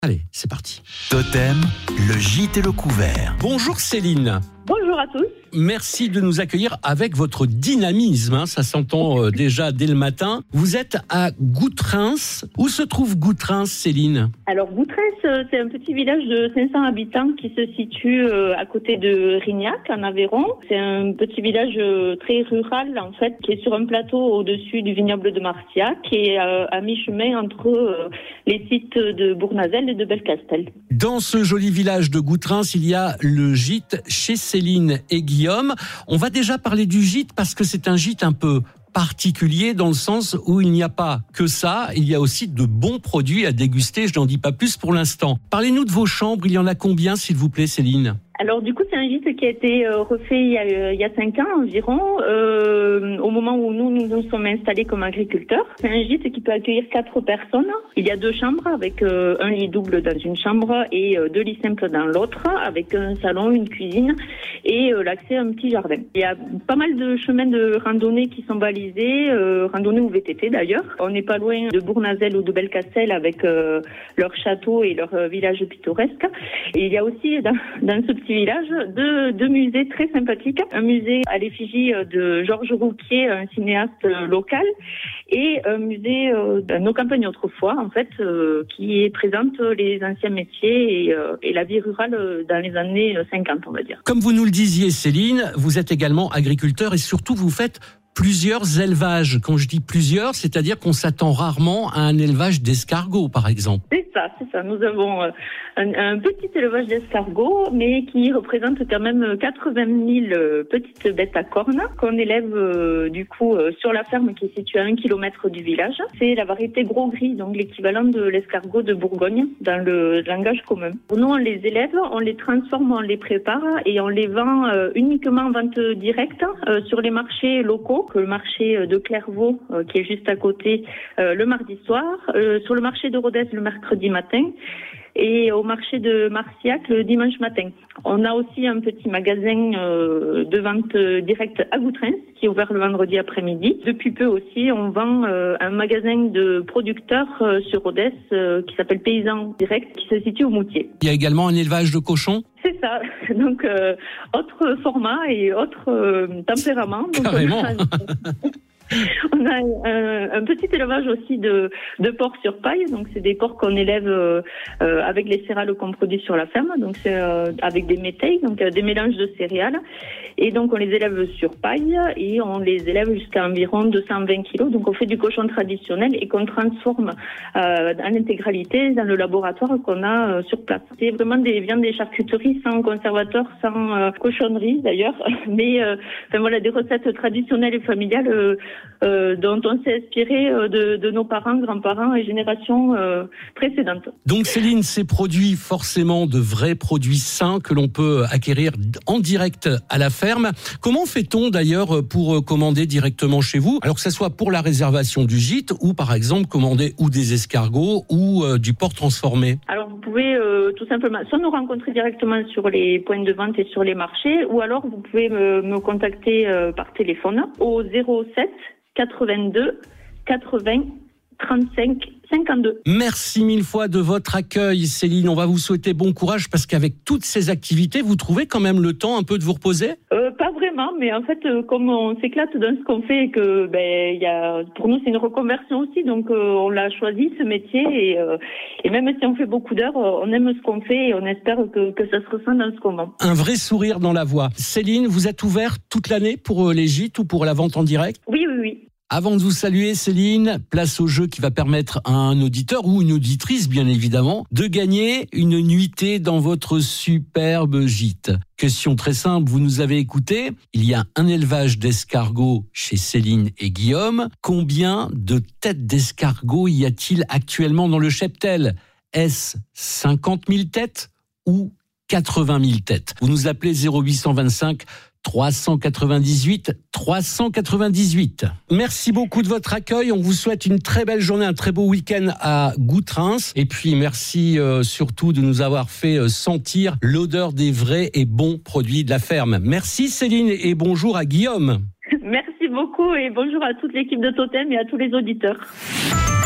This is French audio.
Allez, c'est parti. Totem, le gîte et le couvert. Bonjour Céline. Bonjour à tous. Merci de nous accueillir avec votre dynamisme, ça s'entend déjà dès le matin. Vous êtes à Goutrins. Où se trouve Goutrins, Céline ? Alors Goutrins, c'est un petit village de 500 habitants qui se situe à côté de Rignac, en Aveyron. C'est un petit village très rural, en fait, qui est sur un plateau au-dessus du vignoble de Marciac et à mi-chemin entre les sites de Bournazel et de Belcastel. Dans ce joli village de Goutrins, il y a le gîte chez Céline et Guillaume. On va déjà parler du gîte parce que c'est un gîte un peu particulier dans le sens où il n'y a pas que ça, il y a aussi de bons produits à déguster, je n'en dis pas plus pour l'instant. Parlez-nous de vos chambres, il y en a combien s'il vous plaît Céline ? Alors du coup, c'est un gîte qui a été refait il y a 5 ans environ, au moment où nous sommes installés comme agriculteurs. C'est un gîte qui peut accueillir 4 personnes. Il y a 2 chambres avec un lit double dans une chambre et 2 lits simples dans l'autre, avec un salon, une cuisine et l'accès à un petit jardin. Il y a pas mal de chemins de randonnée qui sont balisés, randonnée ou VTT d'ailleurs. On n'est pas loin de Bournazel ou de Belcastel avec leur château et leur village pittoresque. Et il y a aussi dans ce petit village deux musées très sympathiques. Un musée à l'effigie de Georges Rouquier, un cinéaste local, et un musée de nos campagnes autrefois, en fait, qui présente les anciens métiers et la vie rurale dans les années 50, on va dire. Comme vous nous le disiez, Céline, vous êtes également agriculteur et surtout vous faites plusieurs élevages. Quand je dis plusieurs, c'est-à-dire qu'on s'attend rarement à un élevage d'escargots, par exemple. C'est ça. Nous avons un petit élevage d'escargots, mais qui représente quand même 80 000 petites bêtes à cornes qu'on élève du coup sur la ferme qui est située à 1 kilomètre du village. C'est la variété gros gris, donc l'équivalent de l'escargot de Bourgogne dans le langage commun. Nous, on les élève, on les transforme, on les prépare et on les vend uniquement en vente directe sur les marchés locaux. Le marché de Clairvaux, qui est juste à côté, le mardi soir, sur le marché de Rodez le mercredi matin et au marché de Marciac le dimanche matin. On a aussi un petit magasin de vente directe à Goutrins qui est ouvert le vendredi après-midi. Depuis peu aussi, on vend un magasin de producteurs sur Rodez qui s'appelle Paysans Direct qui se situe au Moutier. Il y a également un élevage de cochons ? C'est ça, donc autre format et autre tempérament. Donc, carrément. On a un petit élevage aussi de porcs sur paille, donc c'est des porcs qu'on élève avec les céréales qu'on produit sur la ferme, donc c'est avec des métailles, donc des mélanges de céréales, et donc on les élève sur paille et on les élève jusqu'à environ 220 kilos, donc on fait du cochon traditionnel et qu'on transforme en intégralité dans le laboratoire qu'on a sur place. C'est vraiment des viandes des charcuteries sans conservateur, sans cochonnerie d'ailleurs, mais des recettes traditionnelles et familiales dont on s'est inspiré de nos parents, grands-parents et générations précédentes. Donc Céline, ces produits, forcément de vrais produits sains que l'on peut acquérir en direct à la ferme. Comment fait-on d'ailleurs pour commander directement chez vous ? Alors que ce soit pour la réservation du gîte ou par exemple commander ou des escargots ou du porc transformé. Alors vous pouvez tout simplement soit nous rencontrer directement sur les points de vente et sur les marchés, ou alors vous pouvez me contacter par téléphone au 07 82 80 35 52. Merci mille fois de votre accueil, Céline. On va vous souhaiter bon courage parce qu'avec toutes ces activités, vous trouvez quand même le temps un peu de vous reposer ? Pas vraiment, mais en fait, comme on s'éclate dans ce qu'on fait et que pour nous c'est une reconversion aussi, donc on l'a choisi ce métier et même si on fait beaucoup d'heures, on aime ce qu'on fait et on espère que ça se ressent dans ce qu'on vend. Un vrai sourire dans la voix. Céline, vous êtes ouverte toute l'année pour les gîtes ou pour la vente en direct ? Oui. Avant de vous saluer, Céline, place au jeu qui va permettre à un auditeur ou une auditrice, bien évidemment, de gagner une nuitée dans votre superbe gîte. Question très simple, vous nous avez écouté. Il y a un élevage d'escargots chez Céline et Guillaume. Combien de têtes d'escargots y a-t-il actuellement dans le cheptel ? Est-ce 50 000 têtes ou 80 000 têtes ? Vous nous appelez 0825 398 398. Merci beaucoup de votre accueil. On vous souhaite une très belle journée, un très beau week-end à Goutrins. Et puis merci surtout de nous avoir fait sentir l'odeur des vrais et bons produits de la ferme. Merci Céline et bonjour à Guillaume. Merci beaucoup et bonjour à toute l'équipe de Totem et à tous les auditeurs.